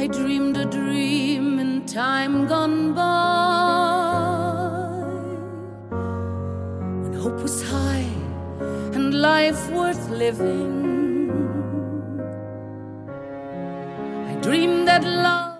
I dreamed a dream in time gone by, when hope was high and life worth living. I dreamed that love